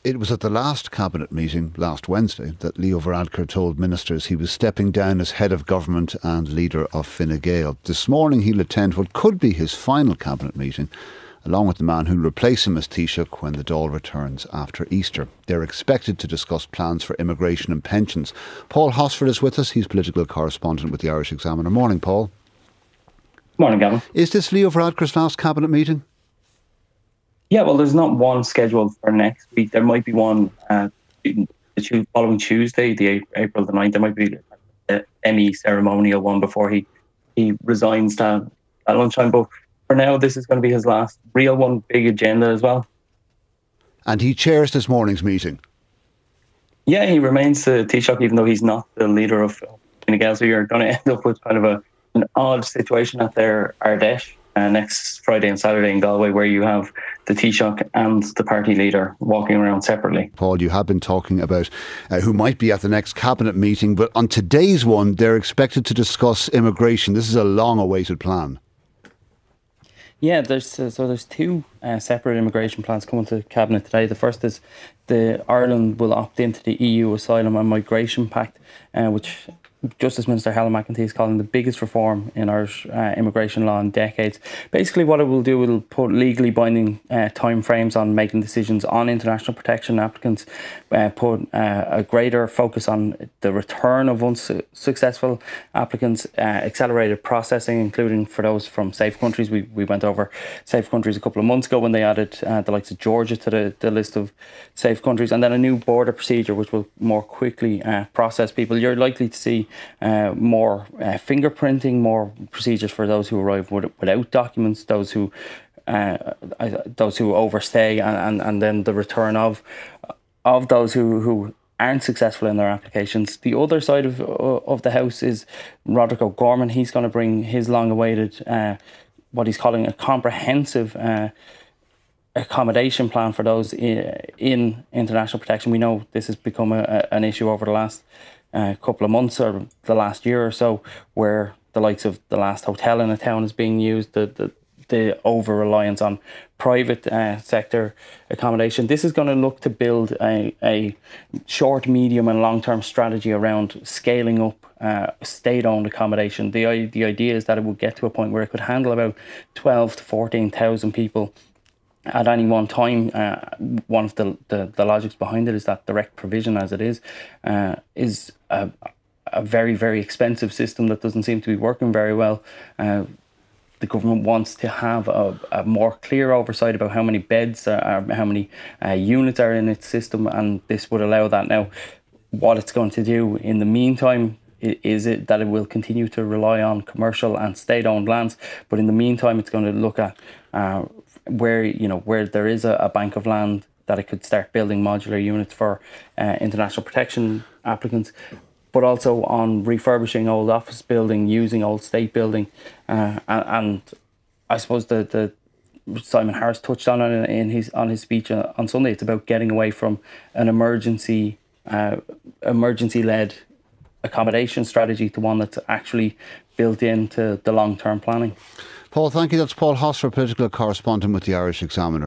It was at the last cabinet meeting last Wednesday that Leo Varadkar told ministers he was stepping down as head of government and leader of Fine Gael. This morning he'll attend what could be his final cabinet meeting, along with the man who'll replace him as Taoiseach when the Dáil returns after Easter. They're expected to discuss plans for immigration and pensions. Paul Hosford is with us. He's political correspondent with the Irish Examiner. Morning, Paul. Morning, Gavin. Is this Leo Varadkar's last cabinet meeting? Yeah, well, there's not one scheduled for next week. There might be one the following Tuesday, April the 9th. There might be any ceremonial one before he resigns at lunchtime. But for now, this is going to be his last real one, big agenda as well. And he chairs this morning's meeting? Yeah, he remains the Taoiseach, even though he's not the leader of Fine Gael. So you're going to end up with kind of an odd situation at their Ardèche next Friday and Saturday in Galway, where you have the Taoiseach and the party leader walking around separately. Paul, you have been talking about who might be at the next cabinet meeting, but on today's one, they're expected to discuss immigration. This is a long-awaited plan. Yeah, there's two separate immigration plans coming to Cabinet today. The first is Ireland will opt into the EU Asylum and Migration Pact, which Justice Minister Helen McEntee is calling the biggest reform in Irish immigration law in decades. Basically, what it will do, it'll put legally binding time frames on making decisions on international protection applicants, put a greater focus on the return of unsuccessful applicants, accelerated processing, including for those from safe countries. We went over safe countries a couple of months ago when they added the likes of Georgia to the list of safe countries, and then a new border procedure which will more quickly process people. You're likely to see more fingerprinting, more procedures for those who arrive without documents, those who overstay, and then the return of those who aren't successful in their applications. The other side of the house is Roderick O'Gorman. He's going to bring his long-awaited, what he's calling a comprehensive accommodation plan for those in international protection. We know this has become an issue over the last couple of months or the last year or so, where the likes of the last hotel in a town is being used, the over-reliance on private sector accommodation. This is going to look to build a short, medium and long-term strategy around scaling up state-owned accommodation. The idea is that it will get to a point where it could handle about 12 to 14,000 people at any one time. One of the logics behind it is that direct provision, as it is a very, very expensive system that doesn't seem to be working very well. The government wants to have a more clear oversight about how many beds how many units are in its system, and this would allow that. Now, what it's going to do in the meantime is that it will continue to rely on commercial and state-owned lands, but in the meantime, it's going to look at where there is a bank of land that it could start building modular units for international protection applicants, but also on refurbishing old office building, using old state building, and I suppose the Simon Harris touched on it in his speech on Sunday. It's about getting away from an emergency led accommodation strategy to one that's actually built into the long term planning. Paul, thank you. That's Paul Hosford, political correspondent with the Irish Examiner.